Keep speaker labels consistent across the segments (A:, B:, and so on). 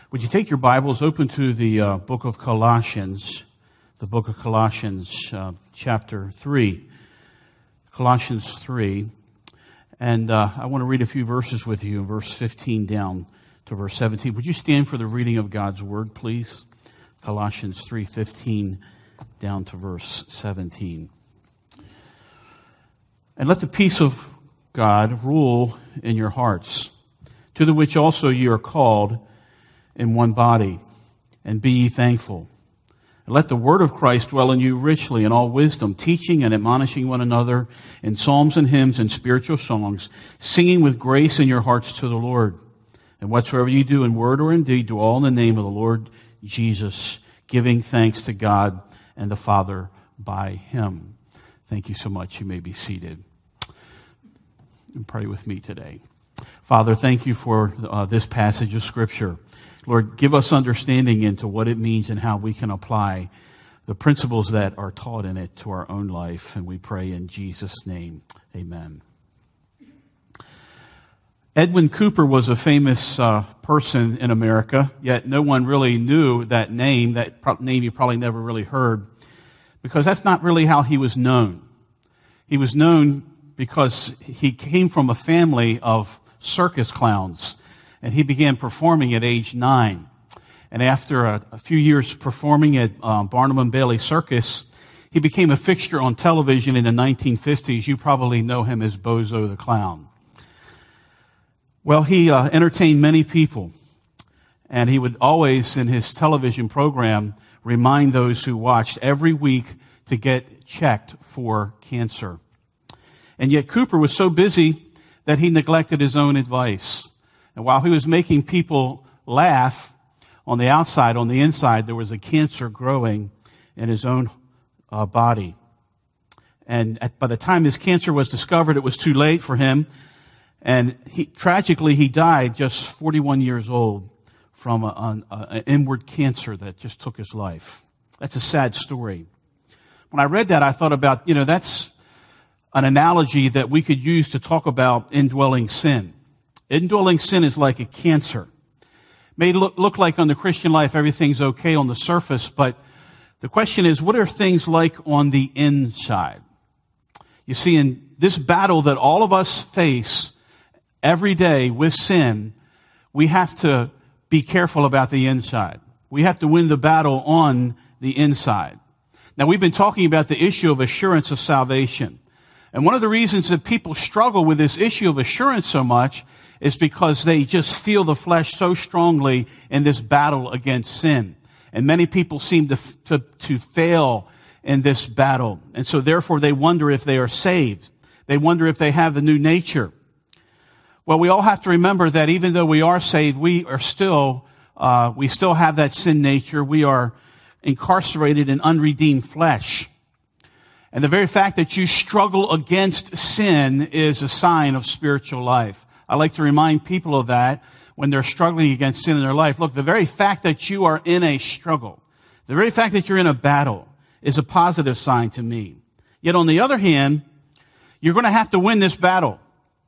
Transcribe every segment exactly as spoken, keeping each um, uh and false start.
A: Would you take your Bibles, open to the uh, book of Colossians, the book of Colossians, uh, chapter three. Colossians three. And uh, I want to read a few verses with you, verse fifteen down to verse seventeen. Would you stand for the reading of God's word, please? Colossians three fifteen down to verse seventeen. And let the peace of God rule in your hearts, to the which also ye are called in one body, and be ye thankful. And let the word of Christ dwell in you richly in all wisdom, teaching and admonishing one another in psalms and hymns and spiritual songs, singing with grace in your hearts to the Lord. And whatsoever you do in word or in deed, do all in the name of the Lord Jesus, giving thanks to God and the Father by him. Thank you so much. You may be seated. And pray with me today. Father, thank you for uh, this passage of Scripture. Lord, give us understanding into what it means and how we can apply the principles that are taught in it to our own life. And we pray in Jesus' name, amen. Edwin Cooper was a famous uh, person in America, yet no one really knew that name, that pro- name you probably never really heard, because that's not really how he was known. He was known because he came from a family of circus clowns, and he began performing at age nine. And after a, a few years performing at um, Barnum and Bailey Circus, he became a fixture on television in the nineteen fifties. You probably know him as Bozo the Clown. Well, he uh, entertained many people, and he would always, in his television program, remind those who watched every week to get checked for cancer. And yet Cooper was so busy that he neglected his own advice. And while he was making people laugh on the outside, on the inside, there was a cancer growing in his own uh, body. And at, by the time his cancer was discovered, it was too late for him. And he, tragically, he died just forty-one years old from a, an, an inward cancer that just took his life. That's a sad story. When I read that, I thought about, you know, that's an analogy that we could use to talk about indwelling sin. Indwelling sin is like a cancer. It may look, look like on the Christian life everything's okay on the surface, but the question is, what are things like on the inside? You see, in this battle that all of us face every day with sin, we have to be careful about the inside. We have to win the battle on the inside. Now, we've been talking about the issue of assurance of salvation. And one of the reasons that people struggle with this issue of assurance so much is because they just feel the flesh so strongly in this battle against sin. And many people seem to, to, to fail in this battle. And so therefore they wonder if they are saved. They wonder if they have the new nature. Well, we all have to remember that even though we are saved, we are still, uh, we still have that sin nature. We are incarcerated in unredeemed flesh. And the very fact that you struggle against sin is a sign of spiritual life. I like to remind people of that when they're struggling against sin in their life. Look, the very fact that you are in a struggle, the very fact that you're in a battle is a positive sign to me. Yet on the other hand, you're going to have to win this battle.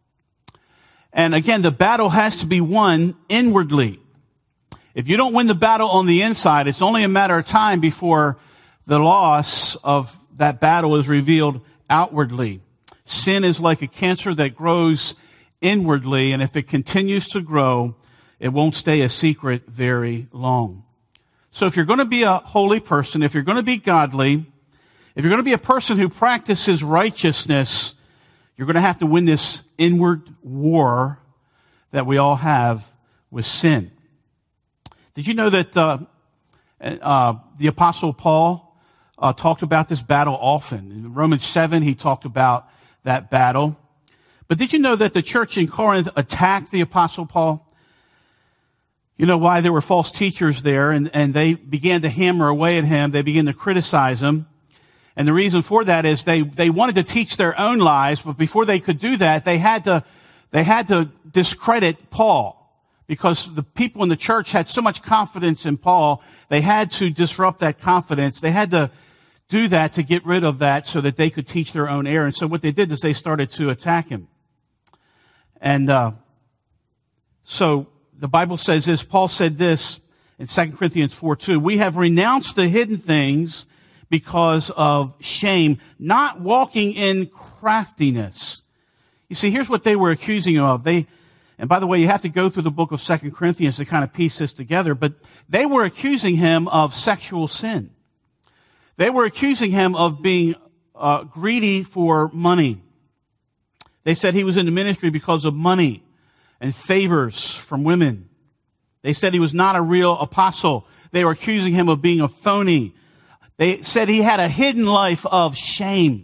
A: And again, the battle has to be won inwardly. If you don't win the battle on the inside, it's only a matter of time before the loss of that battle is revealed outwardly. Sin is like a cancer that grows inwardly, and if it continues to grow, it won't stay a secret very long. So if you're going to be a holy person, if you're going to be godly, if you're going to be a person who practices righteousness, you're going to have to win this inward war that we all have with sin. Did you know that uh, uh, the Apostle Paul uh, talked about this battle often? In Romans seven, he talked about that battle. But did you know that the church in Corinth attacked the Apostle Paul? You know why? There were false teachers there, and, and they began to hammer away at him. They began to criticize him. And the reason for that is they, they wanted to teach their own lies, but before they could do that, they had to, they had to discredit Paul. Because the people in the church had so much confidence in Paul, they had to disrupt that confidence. They had to do that to get rid of that so that they could teach their own error. And so what they did is they started to attack him. And uh, so the Bible says this, Paul said this in Second Corinthians four two. We have renounced the hidden things because of shame, not walking in craftiness. You see, here's what they were accusing him of. They, and by the way, you have to go through the book of Second Corinthians to kind of piece this together, but they were accusing him of sexual sin. They were accusing him of being uh, greedy for money. They said he was in the ministry because of money and favors from women. They said he was not a real apostle. They were accusing him of being a phony. They said he had a hidden life of shame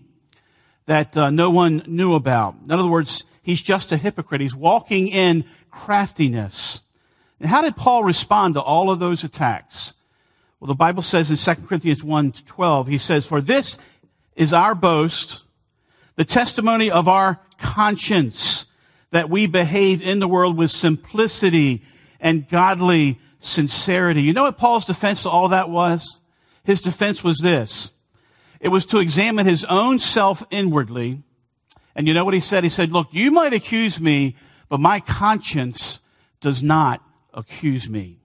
A: that uh, no one knew about. In other words, he's just a hypocrite. He's walking in craftiness. And how did Paul respond to all of those attacks? Well, the Bible says in Second Corinthians one twelve, he says, "For this is our boast, the testimony of our conscience, that we behave in the world with simplicity and godly sincerity." You know what Paul's defense to all that was? His defense was this. It was to examine his own self inwardly. And you know what he said? He said, look, you might accuse me, but my conscience does not accuse me.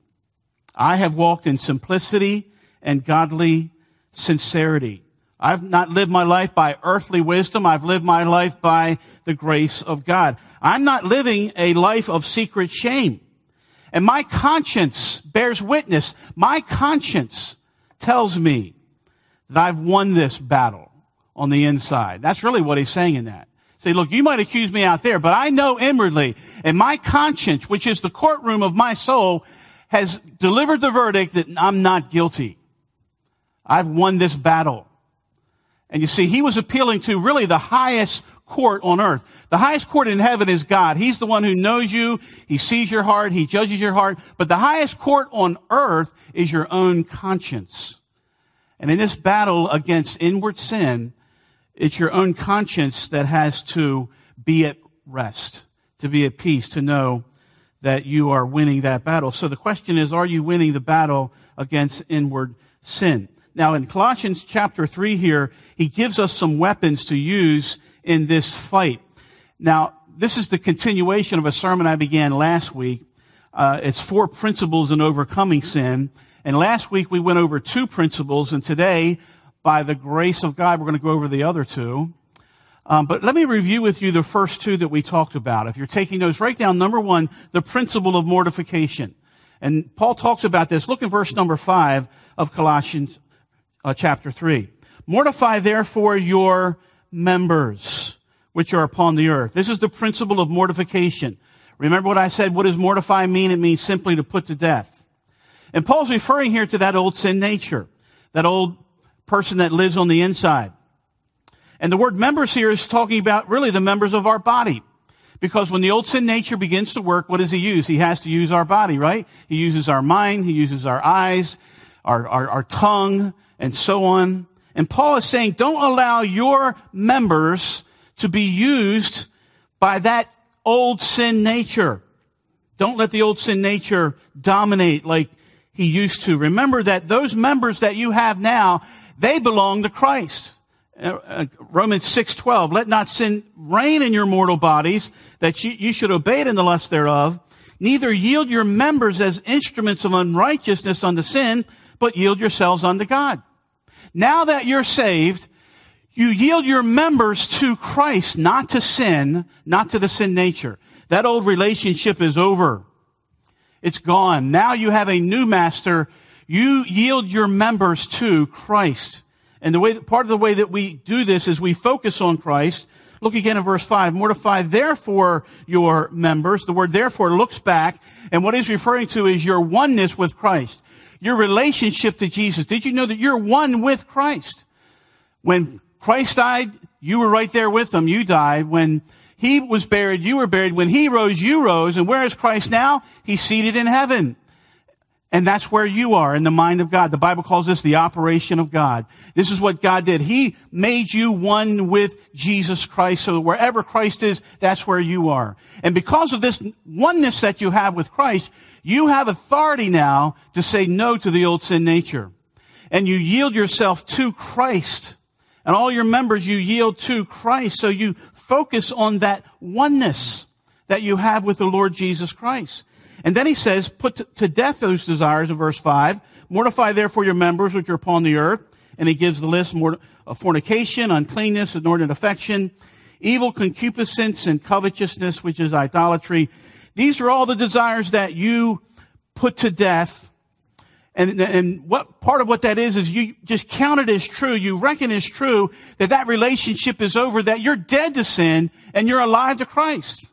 A: I have walked in simplicity and godly sincerity. I've not lived my life by earthly wisdom. I've lived my life by the grace of God. I'm not living a life of secret shame. And my conscience bears witness. My conscience tells me that I've won this battle on the inside. That's really what he's saying in that. Say, look, you might accuse me out there, but I know inwardly, and my conscience, which is the courtroom of my soul, has delivered the verdict that I'm not guilty. I've won this battle. And you see, he was appealing to really the highest court on earth. The highest court in heaven is God. He's the one who knows you. He sees your heart. He judges your heart. But the highest court on earth is your own conscience. And in this battle against inward sin, it's your own conscience that has to be at rest, to be at peace, to know that you are winning that battle. So the question is, are you winning the battle against inward sin? Now, in Colossians chapter three here, he gives us some weapons to use in this fight. Now, this is the continuation of a sermon I began last week. Uh, it's four principles in overcoming sin. And last week we went over two principles, and today, by the grace of God, we're going to go over the other two. Um, but let me review with you the first two that we talked about. If you're taking notes, write down number one, the principle of mortification. And Paul talks about this. Look in verse number five of Colossians uh, chapter three. Mortify therefore your members, which are upon the earth. This is the principle of mortification. Remember what I said? What does mortify mean? It means simply to put to death. And Paul's referring here to that old sin nature, that old person that lives on the inside. And the word members here is talking about really the members of our body. Because when the old sin nature begins to work, what does he use? He has to use our body, right? He uses our mind, he uses our eyes, our, our, our tongue, and so on. And Paul is saying, don't allow your members to be used by that old sin nature. Don't let the old sin nature dominate like he used to. Remember that those members that you have now, they belong to Christ. Uh, Romans six twelve, let not sin reign in your mortal bodies, that you, you should obey it in the lust thereof. Neither yield your members as instruments of unrighteousness unto sin, but yield yourselves unto God. Now that you're saved, you yield your members to Christ, not to sin, not to the sin nature. That old relationship is over. It's gone. Now you have a new master. You yield your members to Christ. And the way, part of the way that we do this is we focus on Christ. Look again in verse five. Mortify therefore your members. The word therefore looks back, and what he's referring to is your oneness with Christ. Your relationship to Jesus. Did you know that you're one with Christ? When Christ died, you were right there with him. You died. When he was buried, you were buried. When he rose, you rose. And where is Christ now? He's seated in heaven. And that's where you are in the mind of God. The Bible calls this the operation of God. This is what God did. He made you one with Jesus Christ. So wherever Christ is, that's where you are. And because of this oneness that you have with Christ, you have authority now to say no to the old sin nature. And you yield yourself to Christ. And all your members you yield to Christ. So you focus on that oneness that you have with the Lord Jesus Christ. And then he says, put to, to death those desires in verse five. Mortify therefore your members which are upon the earth. And he gives the list more of fornication, uncleanness, inordinate affection, evil concupiscence, and covetousness, which is idolatry. These are all the desires that you put to death. And, and what part of what that is, is you just count it as true. You reckon as true that that relationship is over, that you're dead to sin and you're alive to Christ.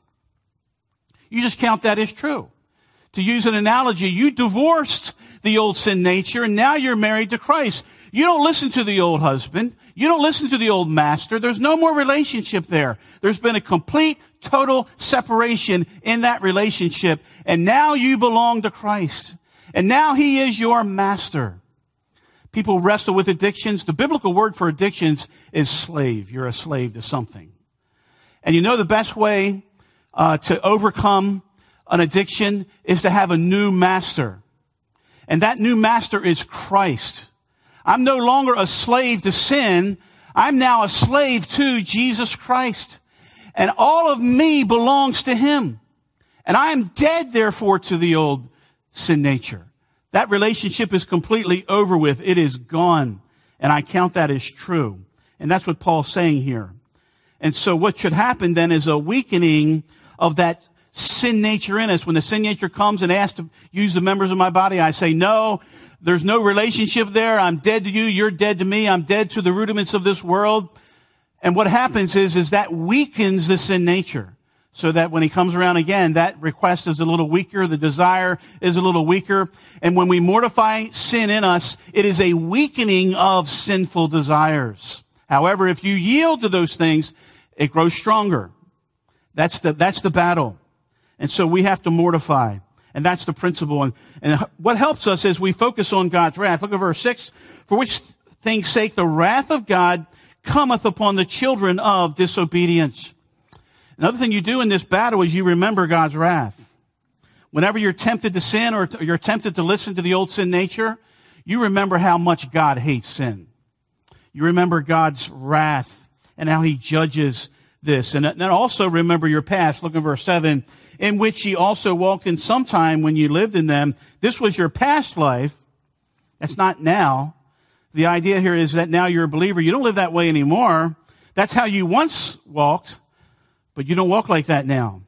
A: You just count that as true. To use an analogy, you divorced the old sin nature and now you're married to Christ. You don't listen to the old husband. You don't listen to the old master. There's no more relationship there. There's been a complete, total separation in that relationship. And now you belong to Christ. And now he is your master. People wrestle with addictions. The biblical word for addictions is slave. You're a slave to something. And you know the best way uh, to overcome an addiction is to have a new master. And that new master is Christ. I'm no longer a slave to sin. I'm now a slave to Jesus Christ. And all of me belongs to him. And I am dead, therefore, to the old sin nature. That relationship is completely over with. It is gone. And I count that as true. And that's what Paul's saying here. And so what should happen then is a weakening of that sin nature in us. When the sin nature comes and asks to use the members of my body, I say, no, there's no relationship there. I'm dead to you. You're dead to me. I'm dead to the rudiments of this world. And what happens is, is that weakens the sin nature. So that when he comes around again, that request is a little weaker. The desire is a little weaker. And when we mortify sin in us, it is a weakening of sinful desires. However, if you yield to those things, it grows stronger. That's the, that's the battle. And so we have to mortify. And that's the principle. And, and what helps us is we focus on God's wrath. Look at verse six. For which things sake the wrath of God cometh upon the children of disobedience. Another thing you do in this battle is you remember God's wrath. Whenever you're tempted to sin or you're tempted to listen to the old sin nature, you remember how much God hates sin. You remember God's wrath and how he judges this. And then also remember your past. Look at verse seven. In which ye also walked in some time when you lived in them. This was your past life. That's not now. The idea here is that now you're a believer. You don't live that way anymore. That's how you once walked. But you don't walk like that now.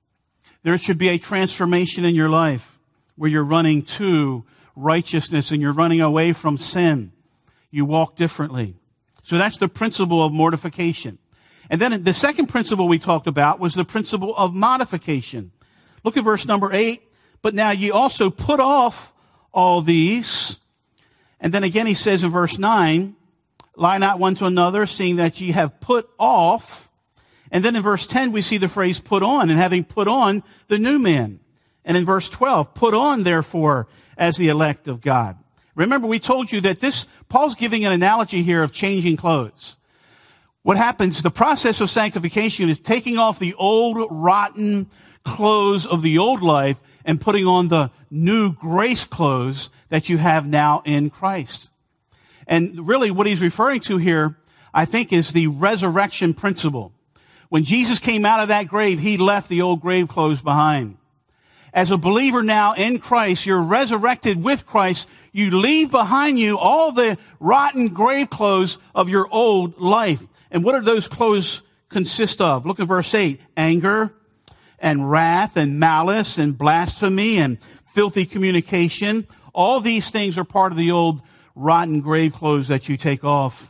A: There should be a transformation in your life where you're running to righteousness and you're running away from sin. You walk differently. So that's the principle of mortification. And then the second principle we talked about was the principle of modification. Look at verse number eight. But now ye also put off all these. And then again he says in verse nine, lie not one to another, seeing that ye have put off. And then in verse ten, we see the phrase put on, and having put on the new man. And in verse twelve, put on, therefore, as the elect of God. Remember, we told you that this, Paul's giving an analogy here of changing clothes. What happens, the process of sanctification is taking off the old, rotten clothes of the old life and putting on the new grace clothes that you have now in Christ. And really what he's referring to here, I think, is the resurrection principle. When Jesus came out of that grave, he left the old grave clothes behind. As a believer now in Christ, you're resurrected with Christ. You leave behind you all the rotten grave clothes of your old life. And what do those clothes consist of? Look at verse eight. Anger and wrath and malice and blasphemy and filthy communication. All these things are part of the old rotten grave clothes that you take off.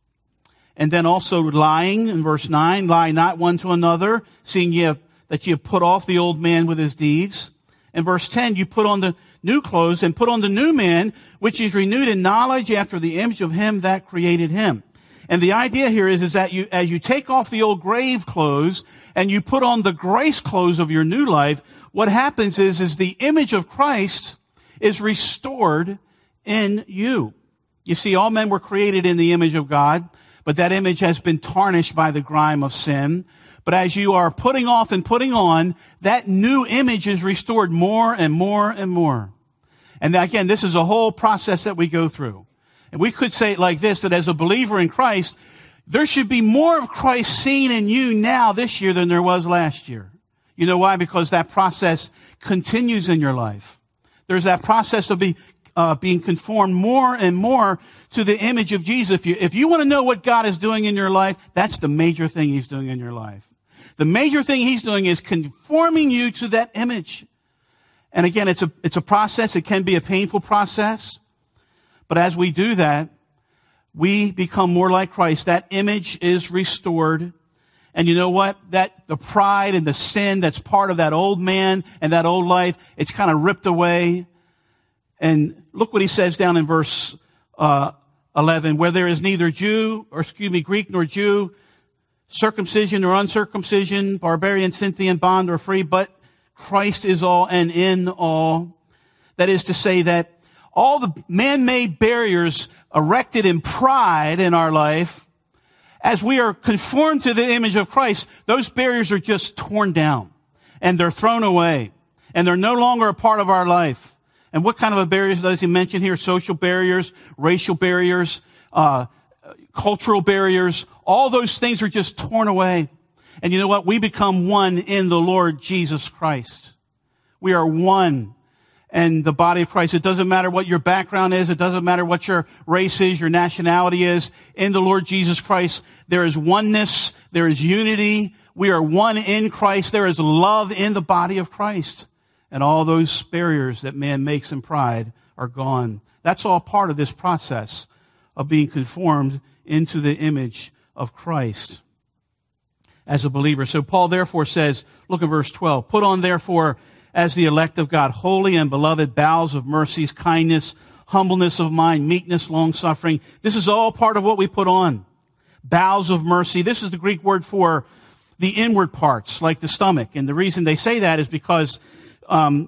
A: And then also lying in verse nine, lie not one to another, seeing ye have, that ye have put off the old man with his deeds. In verse ten, you put on the new clothes and put on the new man, which is renewed in knowledge after the image of him that created him. And the idea here is, is that you, as you take off the old grave clothes and you put on the grace clothes of your new life, what happens is, is the image of Christ is restored in you. You see, all men were created in the image of God, but that image has been tarnished by the grime of sin. But as you are putting off and putting on, that new image is restored more and more and more. And again, this is a whole process that we go through. And we could say it like this, that as a believer in Christ, there should be more of Christ seen in you now this year than there was last year. You know why? Because that process continues in your life. There's that process of be, uh, being conformed more and more to the image of Jesus. If you, if you want to know what God is doing in your life, that's the major thing he's doing in your life. The major thing he's doing is conforming you to that image. And again, it's a, it's a process. It can be a painful process. But as we do that, we become more like Christ. That image is restored. And you know what? That the pride and the sin that's part of that old man and that old life, it's kind of ripped away. And look what he says down in verse uh, eleven, where there is neither Jew, or excuse me, Greek nor Jew, circumcision or uncircumcision, barbarian, Scythian, bond or free, but Christ is all and in all. That is to say that all the man-made barriers erected in pride in our life, as we are conformed to the image of Christ, those barriers are just torn down and they're thrown away and they're no longer a part of our life. And what kind of a barriers does he mention here? Social barriers, racial barriers, uh, cultural barriers. All those things are just torn away. And you know what? We become one in the Lord Jesus Christ. We are one in the body of Christ. It doesn't matter what your background is. It doesn't matter what your race is, your nationality is. In the Lord Jesus Christ, there is oneness. There is unity. We are one in Christ. There is love in the body of Christ. And all those barriers that man makes in pride are gone. That's all part of this process of being conformed into the image of Christ as a believer. So Paul therefore says, look at verse twelve, put on therefore as the elect of God, holy and beloved, bowels of mercies, kindness, humbleness of mind, meekness, long-suffering. This is all part of what we put on. Bowels of mercy. This is the Greek word for the inward parts, like the stomach. And the reason they say that is because um,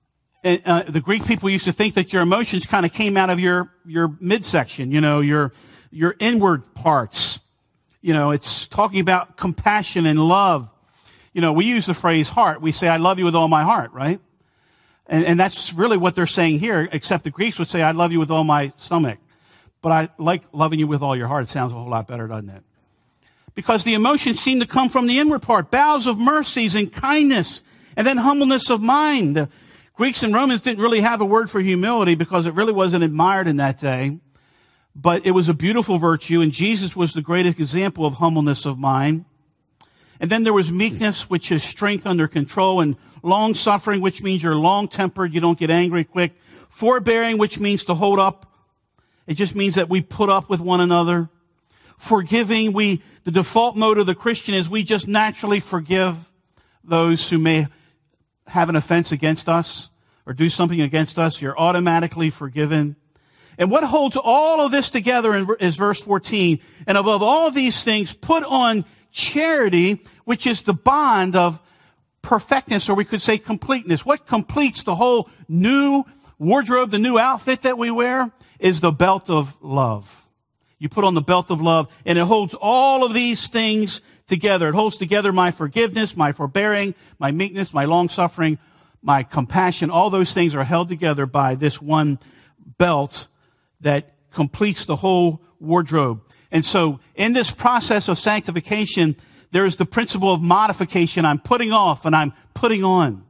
A: uh, the Greek people used to think that your emotions kind of came out of your, your midsection, you know, your, your inward parts. You know, it's talking about compassion and love. You know, we use the phrase heart. We say, I love you with all my heart, right? And, and that's really what they're saying here, except the Greeks would say, I love you with all my stomach. But I like loving you with all your heart. It sounds a whole lot better, doesn't it? Because the emotions seem to come from the inward part. Bowels of mercies and kindness, and then humbleness of mind. The Greeks and Romans didn't really have a word for humility because it really wasn't admired in that day. But it was a beautiful virtue, and Jesus was the greatest example of humbleness of mind. And then there was meekness, which is strength under control, and long-suffering, which means you're long-tempered, you don't get angry quick. Forbearing, which means to hold up. It just means that we put up with one another. Forgiving, we, the default mode of the Christian is we just naturally forgive those who may have an offense against us or do something against us. You're automatically forgiven. And what holds all of this together is verse fourteen. And above all of these things, put on charity, which is the bond of perfectness, or we could say completeness. What completes the whole new wardrobe, the new outfit that we wear, is the belt of love. You put on the belt of love, and it holds all of these things together. It holds together my forgiveness, my forbearing, my meekness, my long-suffering, my compassion. All those things are held together by this one belt that completes the whole wardrobe. And so in this process of sanctification, there's the principle of modification. I'm putting off and I'm putting on.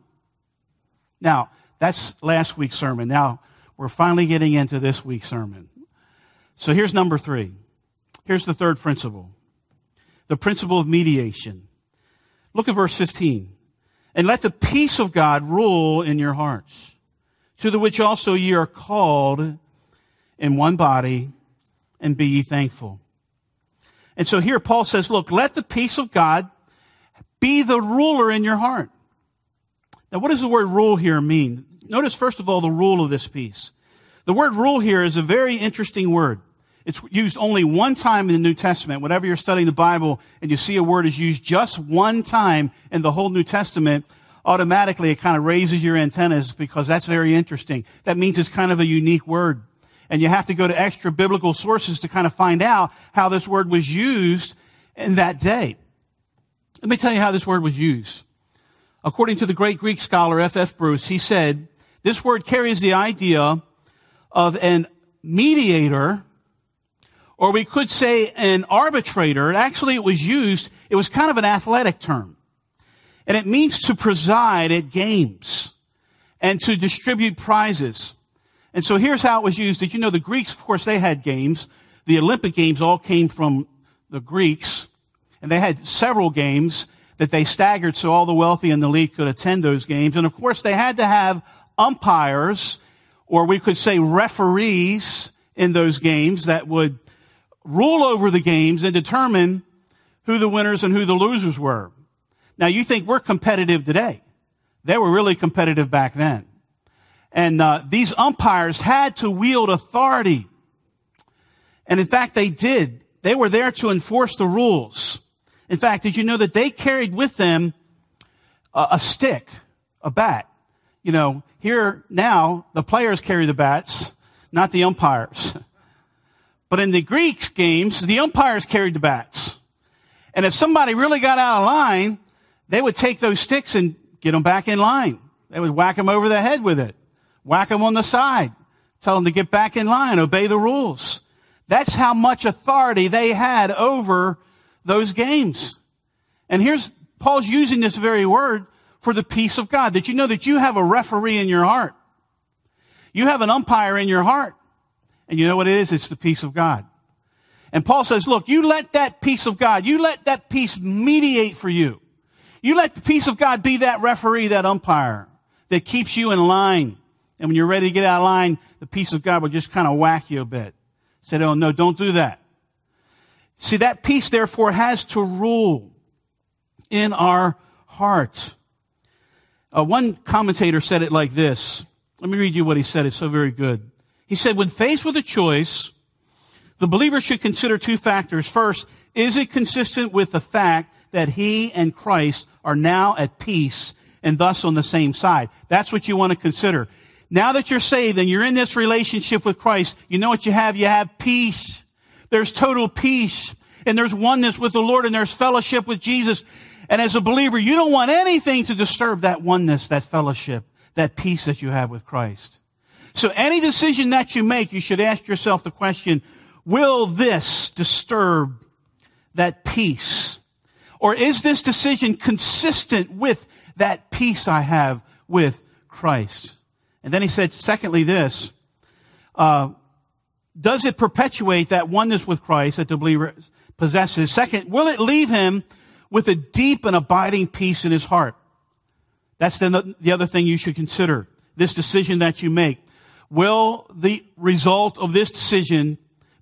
A: Now, that's last week's sermon. Now, we're finally getting into this week's sermon. So here's number three. Here's the third principle. The principle of mediation. Look at verse fifteen. And let the peace of God rule in your hearts, to the which also ye are called in one body, and be ye thankful. And so here Paul says, look, let the peace of God be the ruler in your heart. Now, what does the word rule here mean? Notice, first of all, the rule of this peace. The word rule here is a very interesting word. It's used only one time in the New Testament. Whenever you're studying the Bible and you see a word is used just one time in the whole New Testament, automatically it kind of raises your antennas because that's very interesting. That means it's kind of a unique word. And you have to go to extra biblical sources to kind of find out how this word was used in that day. Let me tell you how this word was used. According to the great Greek scholar F F Bruce, he said, this word carries the idea of an mediator, or we could say an arbitrator. Actually, it was used, it was kind of an athletic term. And it means to preside at games and to distribute prizes. And so here's how it was used. Did you know the Greeks, of course, they had games. The Olympic Games all came from the Greeks. And they had several games that they staggered so all the wealthy and the elite could attend those games. And of course, they had to have umpires, or we could say referees, in those games that would rule over the games and determine who the winners and who the losers were. Now, you think we're competitive today. They were really competitive back then. And uh, these umpires had to wield authority. And in fact, they did. They were there to enforce the rules. In fact, did you know that they carried with them a, a stick, a bat? You know, here now, the players carry the bats, not the umpires. But in the Greek games, the umpires carried the bats. And if somebody really got out of line, they would take those sticks and get them back in line. They would whack them over the head with it, whack them on the side, tell them to get back in line, obey the rules. That's how much authority they had over those games. And here's, Paul's using this very word for the peace of God. Did you know that you have a referee in your heart? You have an umpire in your heart. And you know what it is? It's the peace of God. And Paul says, look, you let that peace of God, you let that peace mediate for you. You let the peace of God be that referee, that umpire that keeps you in line. And when you're ready to get out of line, the peace of God will just kind of whack you a bit. Said, oh no, don't do that. See, that peace therefore has to rule in our heart. Uh, one commentator said it like this. Let me read you what he said. It's so very good. He said, when faced with a choice, the believer should consider two factors. First, is it consistent with the fact that he and Christ are now at peace and thus on the same side? That's what you want to consider. Now that you're saved and you're in this relationship with Christ, you know what you have? You have peace. There's total peace. And there's oneness with the Lord and there's fellowship with Jesus. And as a believer, you don't want anything to disturb that oneness, that fellowship, that peace that you have with Christ. So any decision that you make, you should ask yourself the question, will this disturb that peace? Or is this decision consistent with that peace I have with Christ? And then he said, secondly, this, uh, does it perpetuate that oneness with Christ that the believer possesses? Second, will it leave him with a deep and abiding peace in his heart? That's the, the other thing you should consider. This decision that you make. Will the result of this decision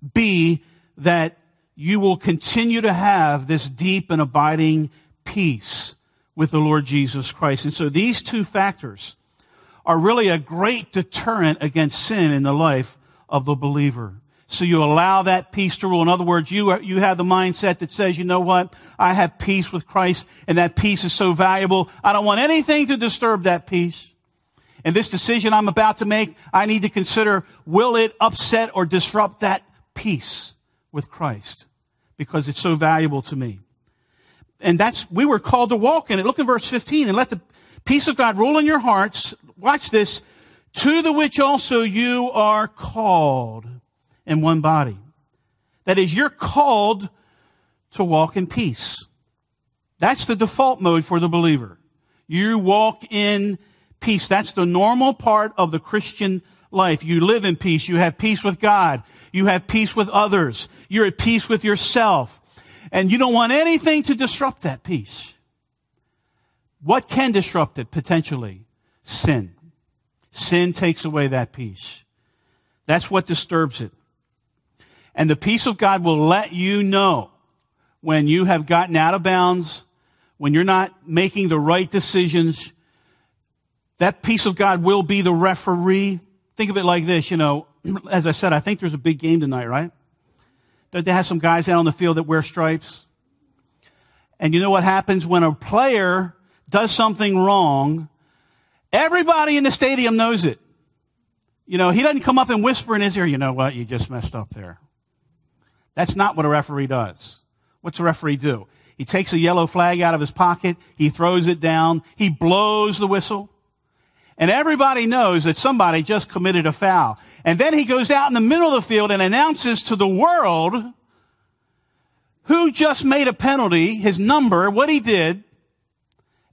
A: be that you will continue to have this deep and abiding peace with the Lord Jesus Christ? And so these two factors are really a great deterrent against sin in the life of the believer. So you allow that peace to rule. In other words, you are, you have the mindset that says, you know what? I have peace with Christ, and that peace is so valuable. I don't want anything to disturb that peace. And this decision I'm about to make, I need to consider, will it upset or disrupt that peace with Christ? Because it's so valuable to me. And that's, we were called to walk in it. Look in verse fifteen, and let the peace of God rule in your hearts. Watch this. To the which also you are called in one body. That is, you're called to walk in peace. That's the default mode for the believer. You walk in peace. That's the normal part of the Christian life. You live in peace. You have peace with God. You have peace with others. You're at peace with yourself. And you don't want anything to disrupt that peace. What can disrupt it potentially? Sin. Sin takes away that peace. That's what disturbs it. And the peace of God will let you know when you have gotten out of bounds, when you're not making the right decisions. That peace of God will be the referee. Think of it like this, you know, as I said, I think there's a big game tonight, right? Don't they have some guys out on the field that wear stripes? And you know what happens when a player does something wrong? Everybody in the stadium knows it. You know, he doesn't come up and whisper in his ear, you know what, you just messed up there. That's not what a referee does. What's a referee do? He takes a yellow flag out of his pocket, he throws it down, he blows the whistle, and everybody knows that somebody just committed a foul. And then he goes out in the middle of the field and announces to the world who just made a penalty, his number, what he did.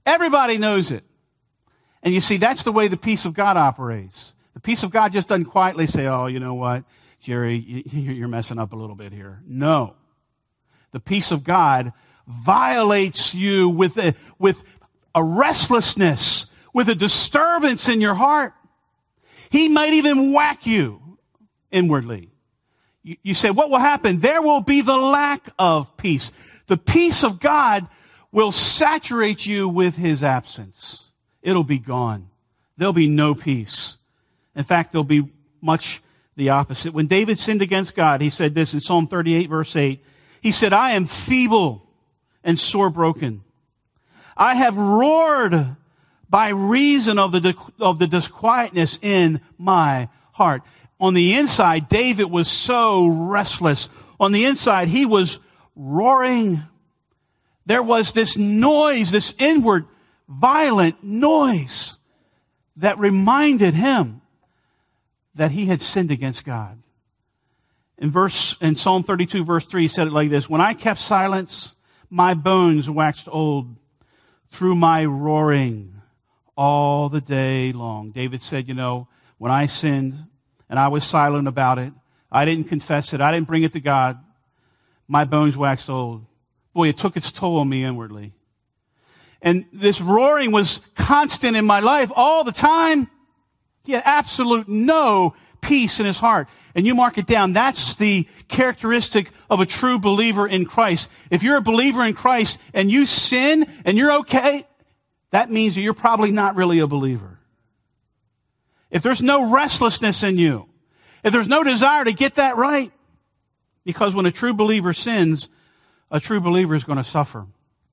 A: Everybody knows it. And you see, that's the way the peace of God operates. The peace of God just doesn't quietly say, oh, you know what, Jerry, you're messing up a little bit here. No. The peace of God violates you with a, with a restlessness, with a disturbance in your heart. He might even whack you inwardly. You, you say, what will happen? There will be the lack of peace. The peace of God will saturate you with his absence. It'll be gone. There'll be no peace. In fact, there'll be much the opposite. When David sinned against God, he said this in Psalm thirty-eight, verse eight. He said, I am feeble and sore broken. I have roared by reason of the, of the disquietness in my heart. On the inside, David was so restless. On the inside, he was roaring. There was this noise, this inward, violent noise that reminded him that he had sinned against God. In verse, in Psalm thirty-two, verse three, he said it like this: when I kept silence, my bones waxed old through my roaring all the day long. David said, you know, when I sinned and I was silent about it, I didn't confess it, I didn't bring it to God, my bones waxed old. Boy, it took its toll on me inwardly. And this roaring was constant in my life all the time. He had absolute no peace in his heart. And you mark it down. That's the characteristic of a true believer in Christ. If you're a believer in Christ and you sin and you're okay, that means that you're probably not really a believer. If there's no restlessness in you, if there's no desire to get that right, because when a true believer sins, a true believer is going to suffer.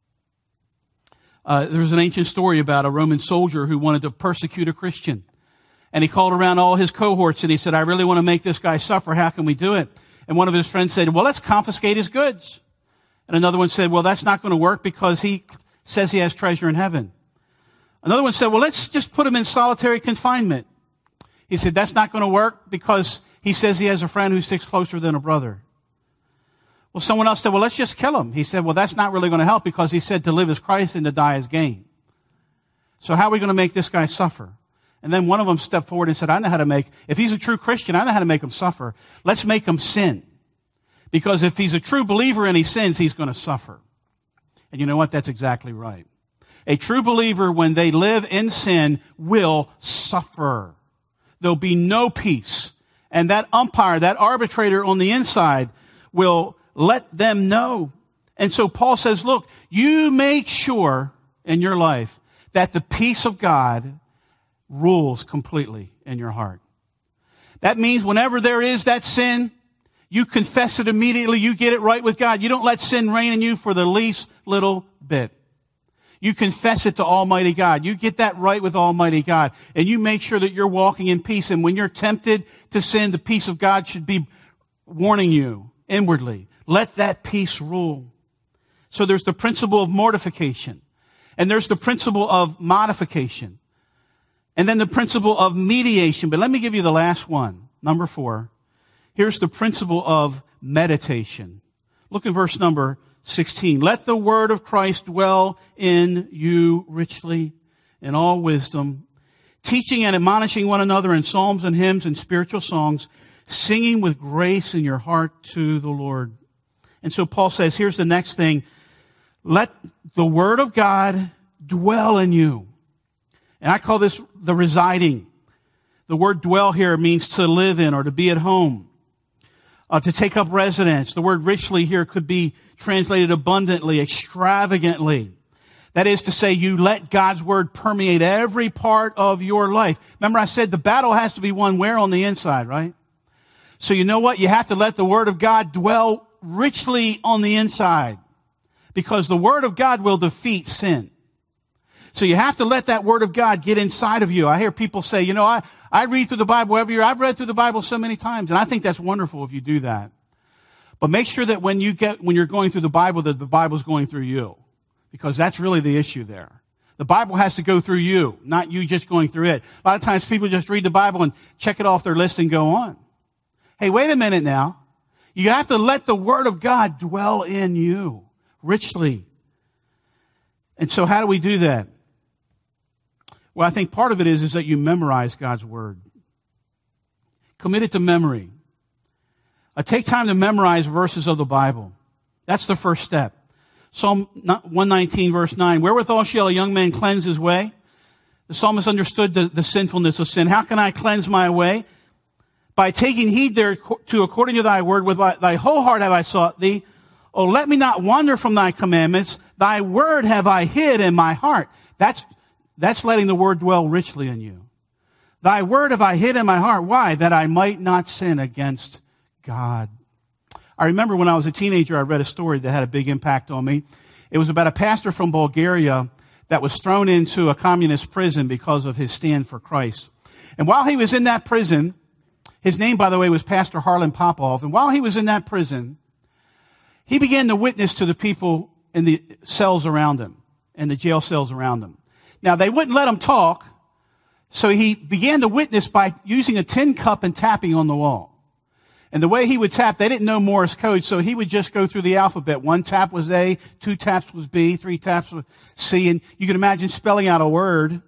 A: Uh, there's an ancient story about a Roman soldier who wanted to persecute a Christian. And he called around all his cohorts and he said, I really want to make this guy suffer. How can we do it? And one of his friends said, well, let's confiscate his goods. And another one said, well, that's not going to work because he says he has treasure in heaven. Another one said, well, let's just put him in solitary confinement. He said, that's not going to work because he says he has a friend who sticks closer than a brother. Well, someone else said, well, let's just kill him. He said, well, that's not really going to help because he said to live is Christ and to die is gain. So how are we going to make this guy suffer? And then one of them stepped forward and said, I know how to make, if he's a true Christian, I know how to make him suffer. Let's make him sin. Because if he's a true believer and he sins, he's going to suffer. And you know what? That's exactly right. A true believer, when they live in sin, will suffer. There'll be no peace. And that umpire, that arbitrator on the inside will let them know. And so Paul says, look, you make sure in your life that the peace of God rules completely in your heart. That means whenever there is that sin, you confess it immediately. You get it right with God. You don't let sin reign in you for the least little bit. You confess it to Almighty God. You get that right with Almighty God. And you make sure that you're walking in peace. And when you're tempted to sin, the peace of God should be warning you inwardly. Let that peace rule. So there's the principle of mortification. And there's the principle of modification. And then the principle of mediation. But let me give you the last one. Number four. Here's the principle of meditation. Look at verse number sixteen. Let the word of Christ dwell in you richly in all wisdom, teaching and admonishing one another in psalms and hymns and spiritual songs, singing with grace in your heart to the Lord. And so Paul says, here's the next thing. Let the word of God dwell in you. And I call this the residing. The word dwell here means to live in or to be at home, uh, to take up residence. The word richly here could be translated abundantly, extravagantly. That is to say, you let God's word permeate every part of your life. Remember I said the battle has to be won where? On the inside, right? So you know what? You have to let the word of God dwell richly on the inside, because the word of God will defeat sin. So you have to let that word of God get inside of you. I hear people say, you know, I, I read through the Bible every year. I've read through the Bible so many times, and I think that's wonderful if you do that. But make sure that when you get, when you're going through the Bible, that the Bible's going through you, because that's really the issue there. The Bible has to go through you, not you just going through it. A lot of times people just read the Bible and check it off their list and go on. Hey, wait a minute now. You have to let the word of God dwell in you richly. And so how do we do that? Well, I think part of it is, is that you memorize God's word. Commit it to memory. Uh, take time to memorize verses of the Bible. That's the first step. Psalm one nineteen, verse nine, wherewithal shall a young man cleanse his way? The psalmist understood the, the sinfulness of sin. How can I cleanse my way? By taking heed thereto according to thy word, with thy whole heart have I sought thee. Oh, let me not wander from thy commandments. Thy word have I hid in my heart. That's, that's letting the word dwell richly in you. Thy word have I hid in my heart. Why? That I might not sin against God. I remember when I was a teenager, I read a story that had a big impact on me. It was about a pastor from Bulgaria that was thrown into a communist prison because of his stand for Christ. And while he was in that prison, his name, by the way, was Pastor Harlan Popov. And while he was in that prison, he began to witness to the people in the cells around him, in the jail cells around him. Now, they wouldn't let him talk, so he began to witness by using a tin cup and tapping on the wall. And the way he would tap, they didn't know Morse code, so he would just go through the alphabet. One tap was A, two taps was B, three taps was C, and you can imagine spelling out a word.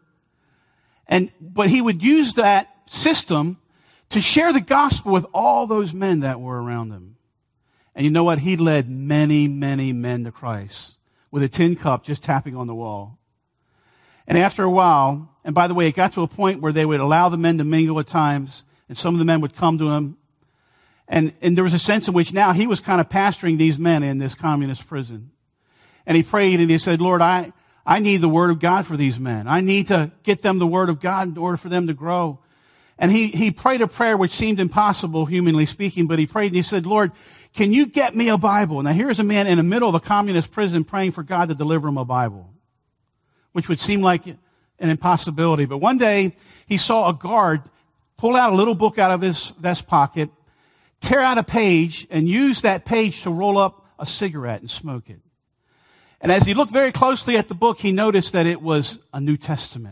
A: And, but he would use that system to share the gospel with all those men that were around him. And you know what? He led many, many men to Christ with a tin cup just tapping on the wall. And after a while, and by the way, it got to a point where they would allow the men to mingle at times, and some of the men would come to him. And, and there was a sense in which now he was kind of pastoring these men in this communist prison. And he prayed and he said, Lord, I, I need the word of God for these men. I need to get them the word of God in order for them to grow. And he, he prayed a prayer which seemed impossible, humanly speaking, but he prayed and he said, Lord, can you get me a Bible? Now here's a man in the middle of a communist prison praying for God to deliver him a Bible, which would seem like an impossibility. But one day he saw a guard pull out a little book out of his vest pocket, tear out a page, and use that page to roll up a cigarette and smoke it. And as he looked very closely at the book, he noticed that it was a New Testament.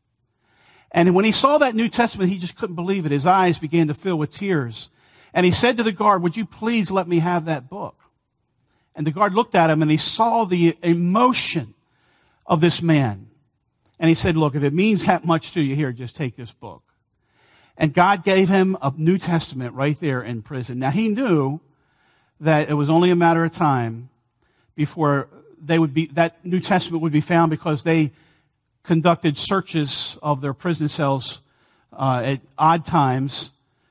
A: And when he saw that New Testament, he just couldn't believe it. His eyes began to fill with tears. And he said to the guard, would you please let me have that book? And the guard looked at him and he saw the emotion of this man. And he said, look, if it means that much to you, here, just take this book. And God gave him a New Testament right there in prison. Now, he knew that it was only a matter of time before they would be, that New Testament would be found, because they conducted searches of their prison cells uh, at odd times.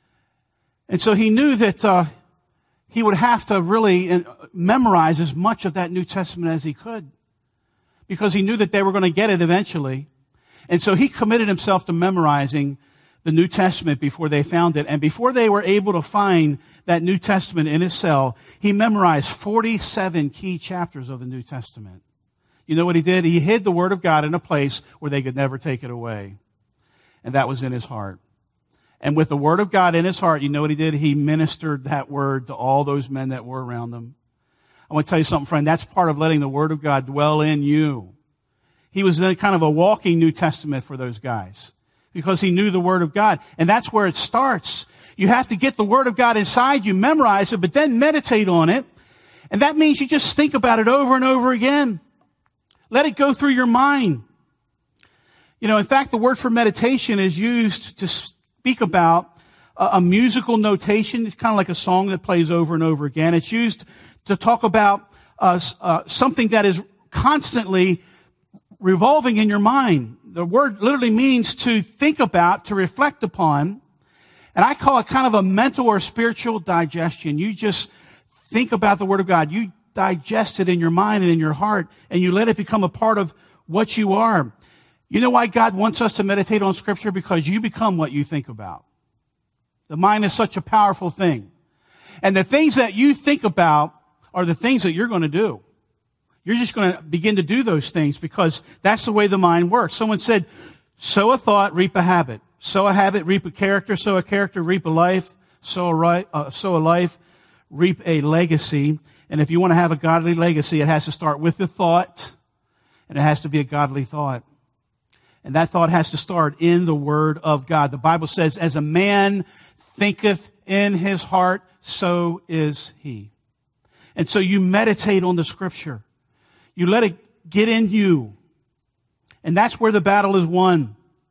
A: And so he knew that uh, he would have to really memorize as much of that New Testament as he could, because he knew that they were going to get it eventually. And so he committed himself to memorizing the New Testament before they found it. And before they were able to find that New Testament in his cell, he memorized forty-seven key chapters of the New Testament. You know what he did? He hid the Word of God in a place where they could never take it away. And that was in his heart. And with the Word of God in his heart, you know what he did? He ministered that Word to all those men that were around him. I want to tell you something, friend. That's part of letting the Word of God dwell in you. He was then kind of a walking New Testament for those guys, because he knew the Word of God. And that's where it starts. You have to get the Word of God inside you, memorize it, but then meditate on it. And that means you just think about it over and over again. Let it go through your mind. You know, in fact, the word for meditation is used to speak about a, a musical notation. It's kind of like a song that plays over and over again. It's used to talk about uh, uh, something that is constantly revolving in your mind. The word literally means to think about, to reflect upon. And I call it kind of a mental or spiritual digestion. You just think about the Word of God. You digest it in your mind and in your heart, and you let it become a part of what you are. You know why God wants us to meditate on Scripture? Because you become what you think about. The mind is such a powerful thing. And the things that you think about are the things that you're going to do. You're just going to begin to do those things, because that's the way the mind works. Someone said, sow a thought, reap a habit. Sow a habit, reap a character. Sow a character, reap a life. Sow a, right, uh, sow a life, reap a legacy. And if you want to have a godly legacy, it has to start with the thought, and it has to be a godly thought. And that thought has to start in the Word of God. The Bible says, as a man thinketh in his heart, so is he. And so you meditate on the Scripture. You let it get in you. And that's where the battle is won.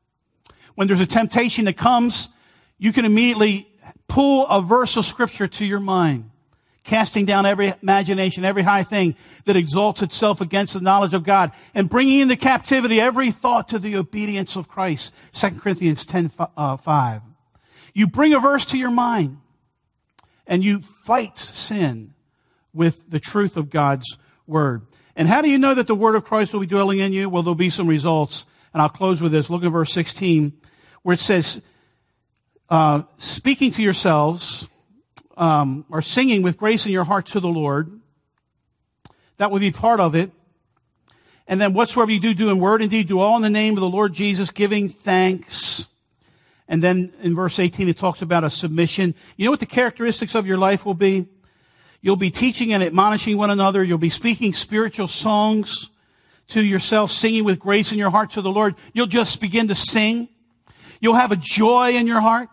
A: When there's a temptation that comes, you can immediately pull a verse of Scripture to your mind, casting down every imagination, every high thing that exalts itself against the knowledge of God, and bringing into captivity every thought to the obedience of Christ. Second Corinthians ten five. You bring a verse to your mind, and you fight sin with the truth of God's Word. And how do you know that the Word of Christ will be dwelling in you? Well, there'll be some results. And I'll close with this. Look at verse sixteen, where it says, uh, speaking to yourselves, um, or singing with grace in your heart to the Lord. That would be part of it. And then whatsoever you do, do in word and deed, do all in the name of the Lord Jesus, giving thanks. And then in verse eighteen, it talks about a submission. You know what the characteristics of your life will be? You'll be teaching and admonishing one another. You'll be speaking spiritual songs to yourself, singing with grace in your heart to the Lord. You'll just begin to sing. You'll have a joy in your heart.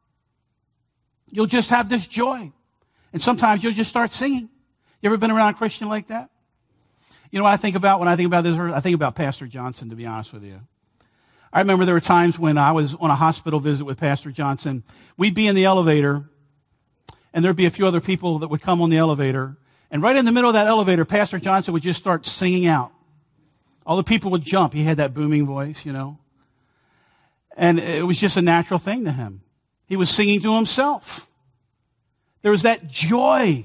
A: You'll just have this joy. And sometimes you'll just start singing. You ever been around a Christian like that? You know what I think about when I think about this? I think about Pastor Johnson, to be honest with you. I remember there were times when I was on a hospital visit with Pastor Johnson. We'd be in the elevator, and there'd be a few other people that would come on the elevator. And right in the middle of that elevator, Pastor Johnson would just start singing out. All the people would jump. He had that booming voice, you know. And it was just a natural thing to him. He was singing to himself. There was that joy.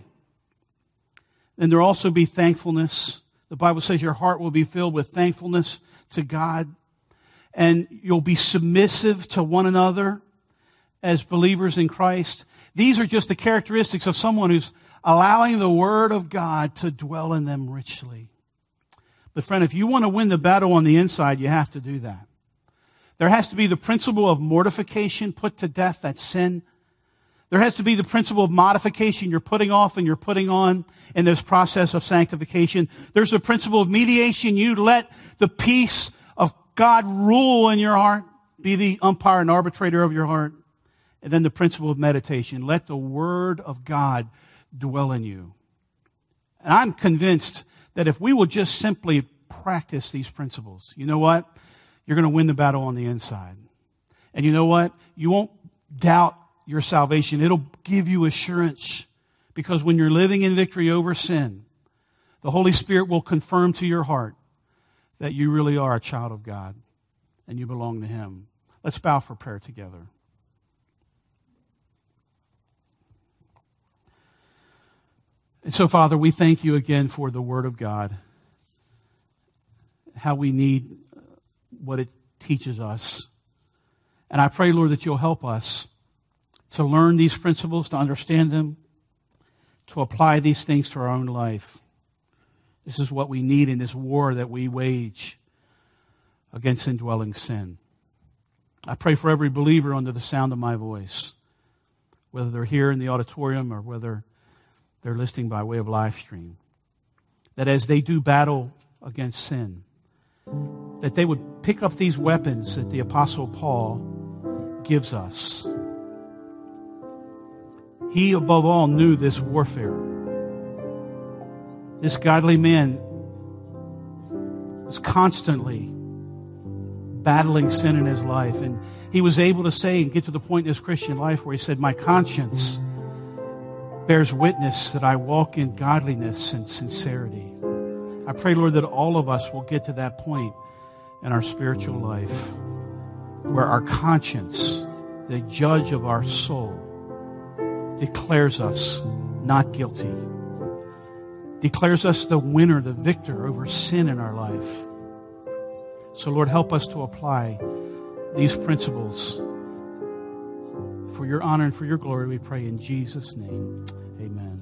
A: And there'll also be thankfulness. The Bible says your heart will be filled with thankfulness to God. And you'll be submissive to one another as believers in Christ. These are just the characteristics of someone who's allowing the Word of God to dwell in them richly. But friend, if you want to win the battle on the inside, you have to do that. There has to be the principle of mortification, put to death, that's sin. There has to be the principle of modification, you're putting off and you're putting on in this process of sanctification. There's the principle of mediation, you let the peace of God rule in your heart, be the umpire and arbitrator of your heart. And then the principle of meditation, let the Word of God dwell in you. And I'm convinced that if we will just simply practice these principles, you know what? You're going to win the battle on the inside. And you know what? You won't doubt your salvation. It'll give you assurance. Because when you're living in victory over sin, the Holy Spirit will confirm to your heart that you really are a child of God and you belong to Him. Let's bow for prayer together. And so, Father, we thank you again for the Word of God, how we need what it teaches us. And I pray, Lord, that you'll help us to learn these principles, to understand them, to apply these things to our own life. This is what we need in this war that we wage against indwelling sin. I pray for every believer under the sound of my voice, whether they're here in the auditorium or whether they're listening by way of live stream, that as they do battle against sin, that they would pick up these weapons that the Apostle Paul gives us. He, above all, knew this warfare. This godly man was constantly battling sin in his life, and he was able to say and get to the point in his Christian life where he said, my conscience bears witness that I walk in godliness and sincerity. I pray, Lord, that all of us will get to that point in our spiritual life where our conscience, the judge of our soul, declares us not guilty, declares us the winner, the victor over sin in our life. So, Lord, help us to apply these principles for your honor and for your glory, we pray in Jesus' name. Amen.